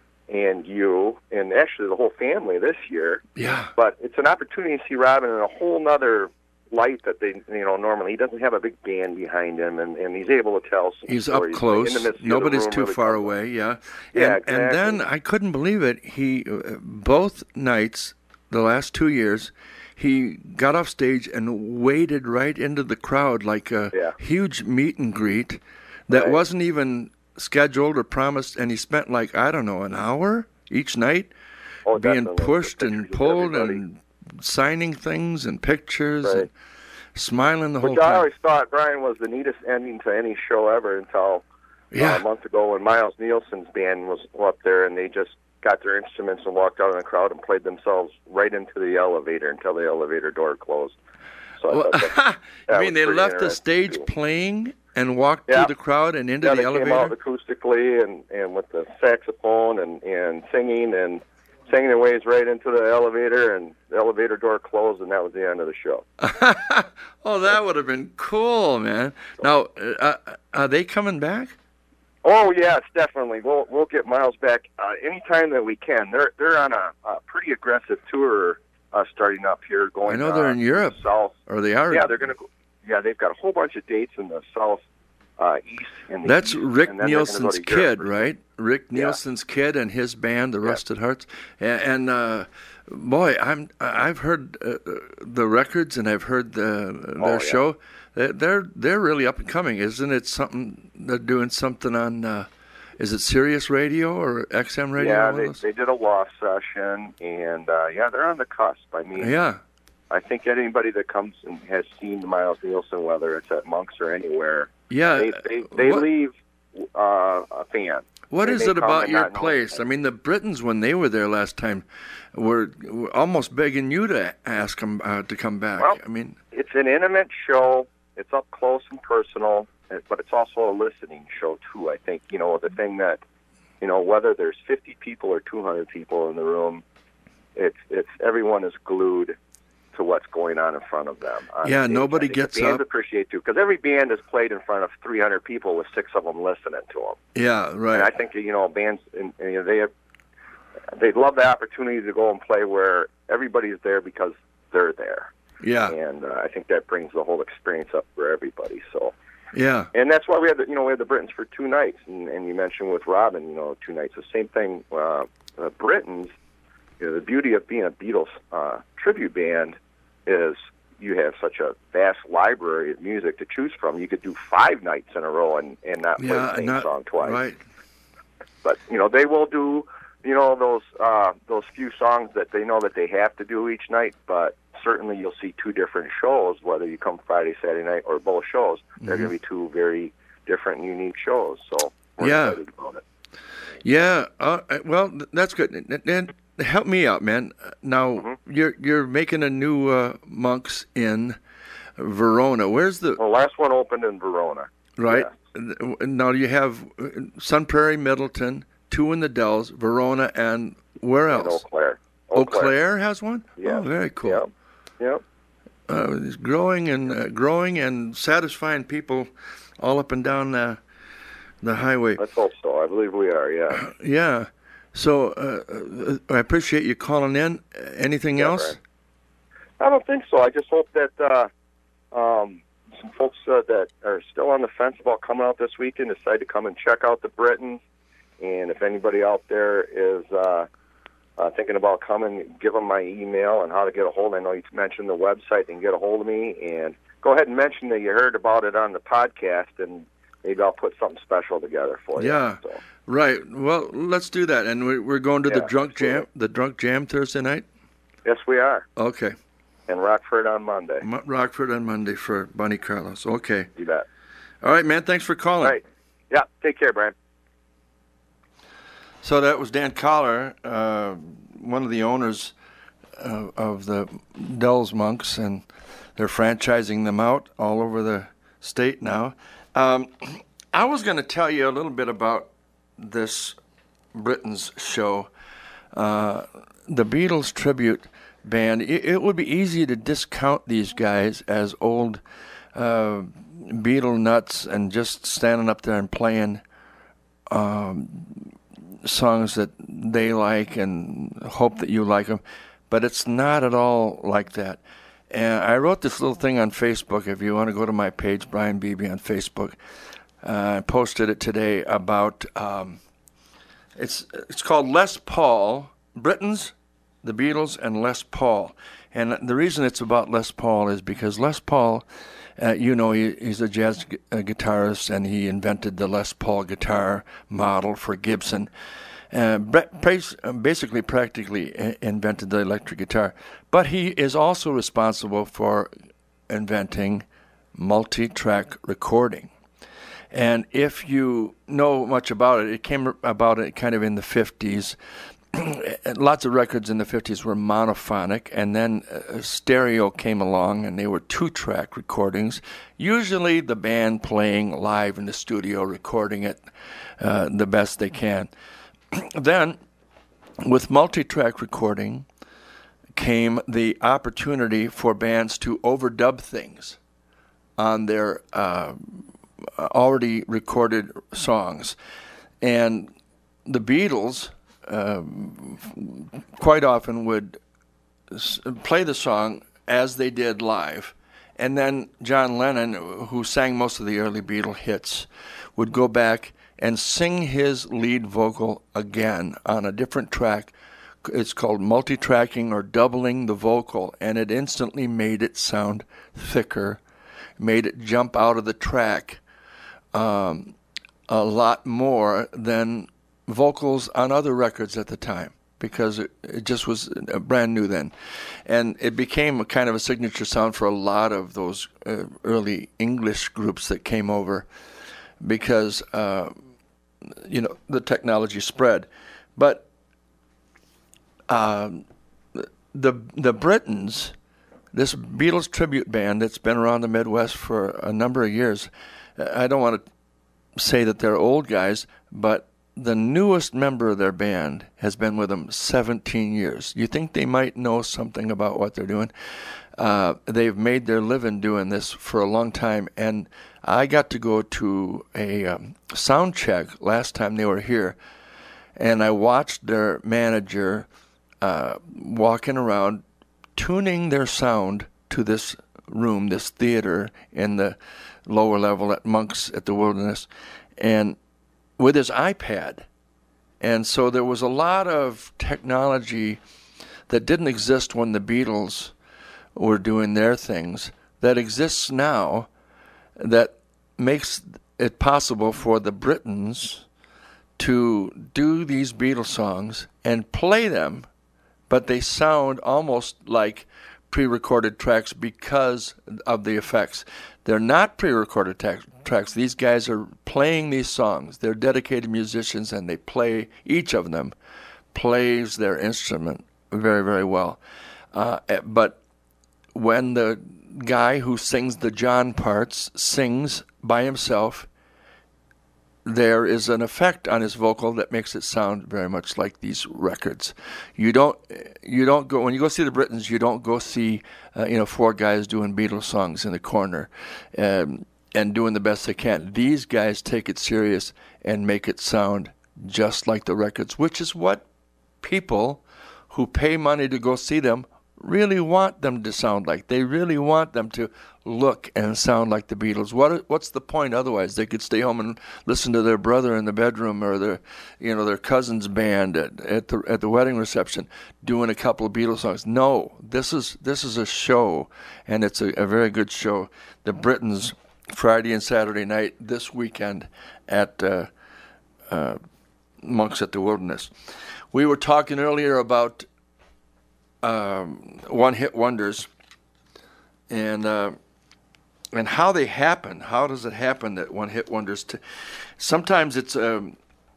and you, and actually the whole family this year. Yeah. But it's an opportunity to see Robin in a whole nother light that they, you know, normally he doesn't have a big band behind him, and, and he's able to tell some He's stories. up close. The intimacy of the Nobody's room too really far comes away. Yeah. Yeah, And, and then exactly. I couldn't believe it. He uh, both nights, the last two years, he got off stage and waded right into the crowd like a Yeah. huge meet and greet that Right. wasn't even scheduled or promised. And he spent like I don't know an hour each night Oh, being definitely. pushed The and pictures of pulled everybody. and signing things and pictures Right. and smiling the whole Which I time. always thought, Brian, was the neatest ending to any show ever until Yeah. uh, a month ago when Miles Nielsen's band was up there, and they just got their instruments and walked out in the crowd and played themselves right into the elevator until the elevator door closed. So well, that, that you mean they left the stage too. playing and walked yeah. through the crowd and into yeah, the they elevator? came out acoustically and, and with the saxophone and, and singing and singing their ways right into the elevator, and the elevator door closed, and that was the end of the show. Oh, that would have been cool, man. Now, uh, are they coming back? Oh yes, definitely. We'll we'll get Miles back uh, anytime that we can. They're they're on a, a pretty aggressive tour uh, starting up here. Going. I know they're uh, in Europe. the south. Or they are. Yeah, they're gonna. Go, yeah, they've got a whole bunch of dates in the south, uh, east, and the That's east, Rick and then they're gonna go Nielsen's to Europe. kid, right? Rick Yeah. Nielsen's kid and his band, the Yeah. Rusted Hearts, and, and uh, boy, I'm I've heard uh, the records and I've heard the, their Oh, yeah. show. They're, they're they're really up and coming, isn't it? Something they're doing something on. Uh, is it Sirius Radio or X M Radio? Yeah, one of they those? they did a loft session, and uh, yeah, they're on the cusp. I mean, Yeah. I think anybody that comes and has seen Miles Nielsen, whether it's at Monks or anywhere, Yeah. they they, they what, leave uh, a fan. What They is may it come about and your not know place? I anything. mean, the Britons, when they were there last time, were, were almost begging you to ask them uh, to come back. Well, I mean, It's an intimate show. It's up close and personal, but it's also a listening show too. I think you know the thing that you know whether there's fifty people or two hundred people in the room, it's it's everyone is glued to what's going on in front of them. on Yeah, stage. nobody I think gets the bands up. appreciate too, because every band has played in front of three hundred people with six of them listening to them. yeah, And right. I think you know bands, and, and, you know, they have, they'd love the opportunity to go and play where everybody's there because they're there. Yeah, And uh, I think that brings the whole experience up for everybody. So, yeah, and that's why we had the, you know we had the Britons for two nights, and, and you mentioned with Robin, you know, two nights. The same thing. Uh, the Britons, you know, the beauty of being a Beatles uh, tribute band is you have such a vast library of music to choose from. You could do five nights in a row and, and not play yeah. the same Not, song twice. right. But you know they will do, you know, those uh, those few songs that they know that they have to do each night. But certainly you'll see two different shows, whether you come Friday, Saturday night, or both shows. They're Mm-hmm. going to be two very different and unique shows. So we're Yeah. excited about it. Yeah. Uh, well, th- that's good. And, and help me out, man. Now Mm-hmm. you're you're making a new uh, Monks in Verona. Where's the Well, last one opened in Verona. right? Yeah. Now you have uh, Sun Prairie, Middleton, two in the Dells, Verona, and where In Eau else? Claire. Eau Claire has one. Yeah. Oh, very cool. Yep. Yep. Uh, it's growing and uh, growing and satisfying people all up and down the the highway. Let's hope so. I believe we are. Yeah. Yeah. So uh, uh, I appreciate you calling in. Anything Yeah, else? Brian. I don't think so. I just hope that uh, um, some folks uh, that are still on the fence about coming out this weekend decide to come and check out the Britons. And if anybody out there is uh, uh, thinking about coming, give them my email and how to get a hold. I know you mentioned the website and get a hold of me. And go ahead and mention that you heard about it on the podcast, and maybe I'll put something special together for you. Yeah. So, Right. Well, let's do that. And we're we're going to the Yeah, drunk jam. absolutely. The drunk jam Thursday night. yes, we are. Okay. And Rockford on Monday. M- Rockford on Monday for Bunny Carlos. Okay. You bet. All right, man. Thanks for calling. All right. Yeah. Take care, Brian. So that was Dan Collar, uh, one of the owners uh, of the Dells Monks, and they're franchising them out all over the state now. Um, I was going to tell you a little bit about this Britons show. Uh, the Beatles tribute band, it, it would be easy to discount these guys as old uh, Beatle nuts and just standing up there and playing um, songs that they like and hope that you like them. But it's not at all like that. And I wrote this little thing on Facebook. If you want to go to my page, Brian Beebe on Facebook, uh, I posted it today about um, it's it's called Les Paul, Britons, the Beatles, and Les Paul. And the reason it's about Les Paul is because Les Paul, uh, you know, he, he's a jazz gu- uh, guitarist, and he invented the Les Paul guitar model for Gibson. Uh, basically, practically invented the electric guitar. But he is also responsible for inventing multi-track recording. And if you know much about it, it came about it kind of in the fifties. lots of records in the fifties were monophonic, and then uh, stereo came along, and they were two-track recordings, usually the band playing live in the studio, recording it uh, the best they can. Then, with multi-track recording came the opportunity for bands to overdub things on their uh, already recorded songs. And the Beatles uh, quite often would s- play the song as they did live. And then John Lennon, who sang most of the early Beatle hits, would go back and sing his lead vocal again on a different track. It's called multi-tracking or doubling the vocal, and it instantly made it sound thicker, made it jump out of the track um, a lot more than vocals on other records at the time, because it, it just was brand new then. And it became a kind of a signature sound for a lot of those uh, early English groups that came over, because uh, you know, the technology spread. But um, the the Britons, this Beatles tribute band that's been around the Midwest for a number of years, I don't want to say that they're old guys, but the newest member of their band has been with them seventeen years. You think they might know something about what they're doing? Uh, they've made their living doing this for a long time, and I got to go to a um, sound check last time they were here, and I watched their manager uh, walking around tuning their sound to this room, this theater in the lower level at Monk's at the Wilderness, and with his iPad. And so there was a lot of technology that didn't exist when the Beatles were doing their things that exists now, that makes it possible for the Britons to do these Beatles songs and play them, but they sound almost like pre-recorded tracks because of the effects. They're not pre-recorded ta- tracks. These guys are playing these songs. They're dedicated musicians, and they play, each of them plays their instrument very, very well. Uh, but when the guy who sings the John parts sings by himself, there is an effect on his vocal that makes it sound very much like these records. You don't, you don't go when you go see the Britons. You don't go see, uh, you know, four guys doing Beatles songs in the corner, um, and doing the best they can. These guys take it serious and make it sound just like the records, which is what people who pay money to go see them really want them to sound like. They really want them to look and sound like the Beatles. What what's the point otherwise? They could stay home and listen to their brother in the bedroom, or their, you know, their cousin's band at, at the at the wedding reception doing a couple of Beatles songs. No, this is this is a show, and it's a, a very good show. The Britons, Friday and Saturday night this weekend at uh, uh, Monk's at the Wilderness. We were talking earlier about Um, one-hit wonders, and uh, and how they happen. How does it happen that one-hit wonders? T- Sometimes it's um,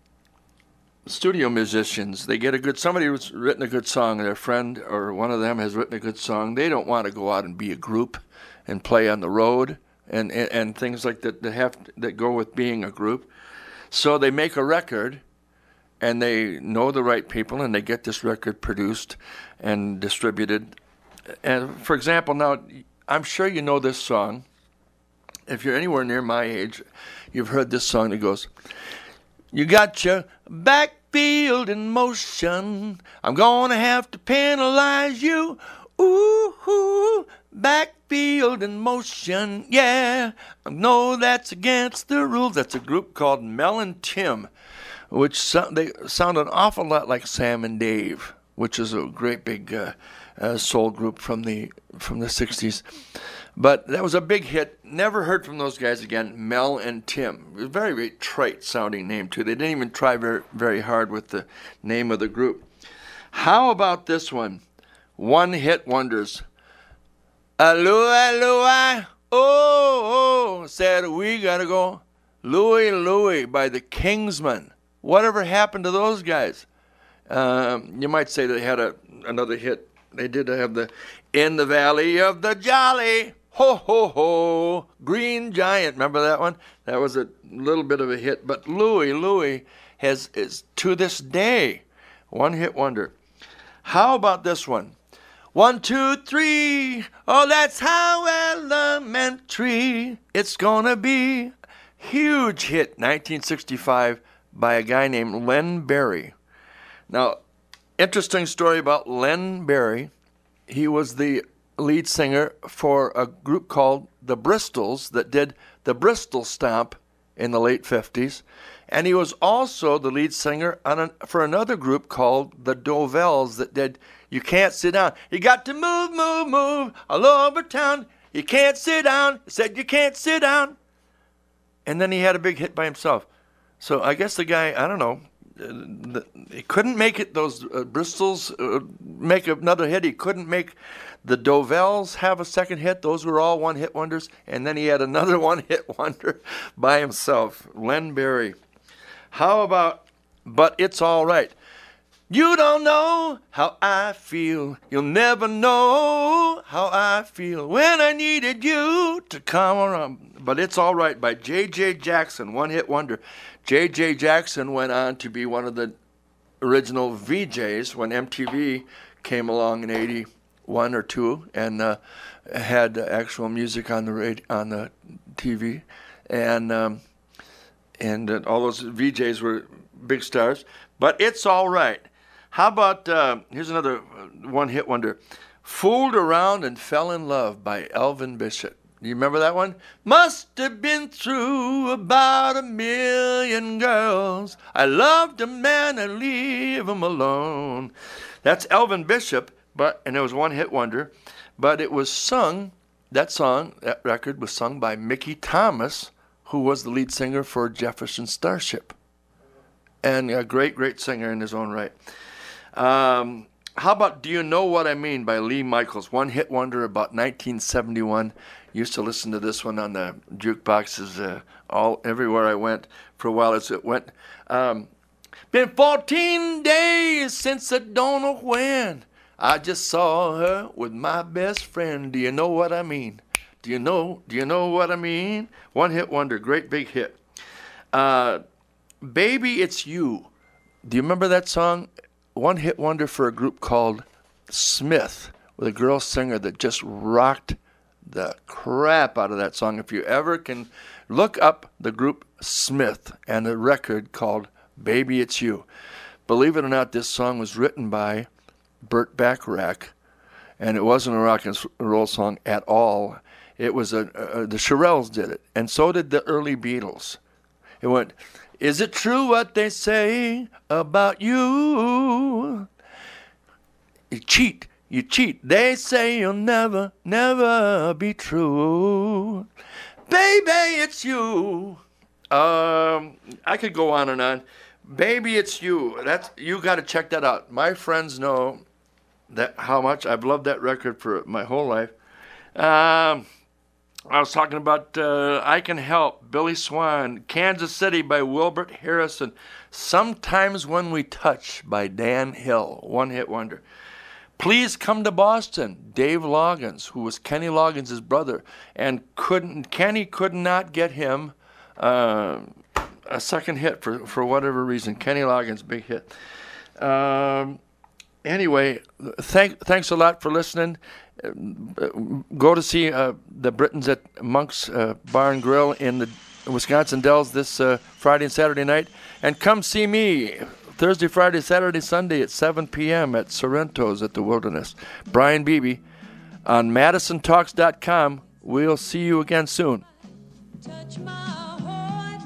studio musicians. They get a good somebody who's written a good song. Their friend or one of them has written a good song. They don't want to go out and be a group and play on the road and and, and things like that that have that go with being a group. So they make a record. And they know the right people, and they get this record produced and distributed. And for example, now, I'm sure you know this song. If you're anywhere near my age, you've heard this song that goes, "You got your backfield in motion. I'm going to have to penalize you. Ooh, backfield in motion, yeah. I know that's against the rules." That's a group called Mel and Tim, which so, they sound an awful lot like Sam and Dave, which is a great big uh, uh, soul group from the from the sixties. But that was a big hit. Never heard from those guys again. Mel and Tim. It was a very, very trite sounding name too. They didn't even try very, very hard with the name of the group. How about this one? One hit wonders. Aloha, aloha, oh, oh, said we gotta go. Louie, Louie by the Kingsmen. Whatever happened to those guys? Um, you might say they had a another hit. They did have the In the Valley of the Jolly, ho, ho, ho, Green Giant. Remember that one? That was a little bit of a hit. But Louie, Louie has, is to this day, one-hit wonder. How about this one? One, two, three, oh, that's how elementary it's gonna be. Huge hit, nineteen sixty-five, by a guy named Len Barry. Now, interesting story about Len Barry. He was the lead singer for a group called the Bristols that did the Bristol Stomp in the late fifties. And he was also the lead singer on an, for another group called the Dovells that did You Can't Sit Down. You got to move, move, move all over town. You can't sit down. He said you can't sit down. And then he had a big hit by himself. So I guess the guy, I don't know, uh, he couldn't make it, those uh, Bristols uh, make another hit. He couldn't make the Dovells have a second hit. Those were all one-hit wonders. And then he had another one-hit wonder by himself, Len Barry. How about But It's All Right? You don't know how I feel. You'll never know how I feel when I needed you to come around. But It's All Right by J J Jackson, one-hit wonder. J J Jackson went on to be one of the original V Js when M T V came along in eighty-one or two and uh, had actual music on the radio, on the T V. And um, and uh, all those V Js were big stars. But It's All Right. How about, uh, here's another one-hit wonder, Fooled Around and Fell in Love by Elvin Bishop. You remember that one? Must have been through about a million girls. I loved a man, I leave him alone. That's Elvin Bishop, but and it was one-hit wonder, but it was sung, that song, that record was sung by Mickey Thomas, who was the lead singer for Jefferson Starship. And a great, great singer in his own right. Um, how about Do You Know What I Mean by Lee Michaels? One hit wonder about nineteen seventy-one. Used to listen to this one on the jukeboxes uh, all everywhere I went for a while as it went. Um, been fourteen days since I don't know when I just saw her with my best friend. Do you know what I mean? Do you know? Do you know what I mean? One hit wonder, great big hit. Uh, Baby, It's You. Do you remember that song? One hit wonder for a group called Smith, with a girl singer that just rocked the crap out of that song. If you ever can look up the group Smith and a record called Baby, It's You. Believe it or not, this song was written by Burt Bacharach, and it wasn't a rock and roll song at all. It was a, a the Shirelles did it, and so did the early Beatles. It went, is it true what they say about you? You cheat, you cheat. They say you'll never, never be true. Baby, it's you. Um, I could go on and on. Baby, It's You. That's you got to check that out. My friends know that how much I've loved that record for my whole life. Um, I was talking about uh, I Can Help, Billy Swan, Kansas City by Wilbert Harrison, Sometimes When We Touch by Dan Hill, one-hit wonder. Please Come to Boston, Dave Loggins, who was Kenny Loggins' brother, and couldn't Kenny could not get him uh, a second hit for, for whatever reason. Kenny Loggins, big hit. Um, anyway, thank, thanks a lot for listening. Go to see uh, the Britons at Monk's uh, Bar and Grill in the Wisconsin Dells this uh, Friday and Saturday night. And come see me Thursday, Friday, Saturday, Sunday at seven p.m. at Sorrento's at the Wilderness. Brian Beebe on Madison Talks dot com. We'll see you again soon. Touch my heart.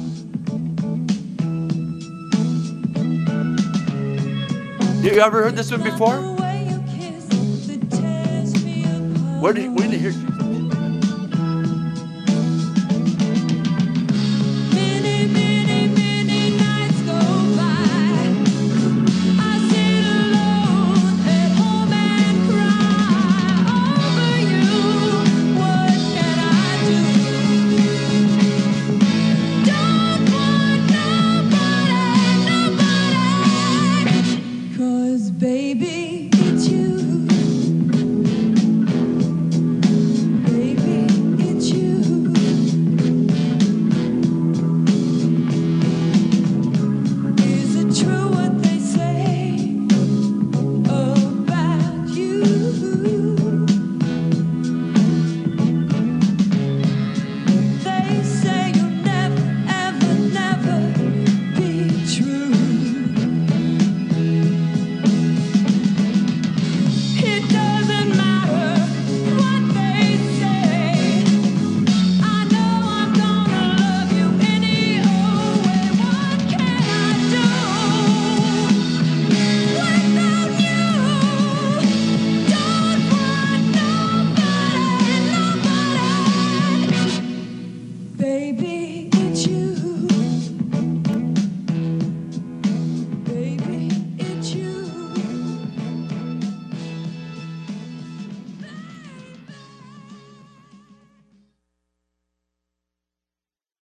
You ever heard this one before? Where did, where did you hear?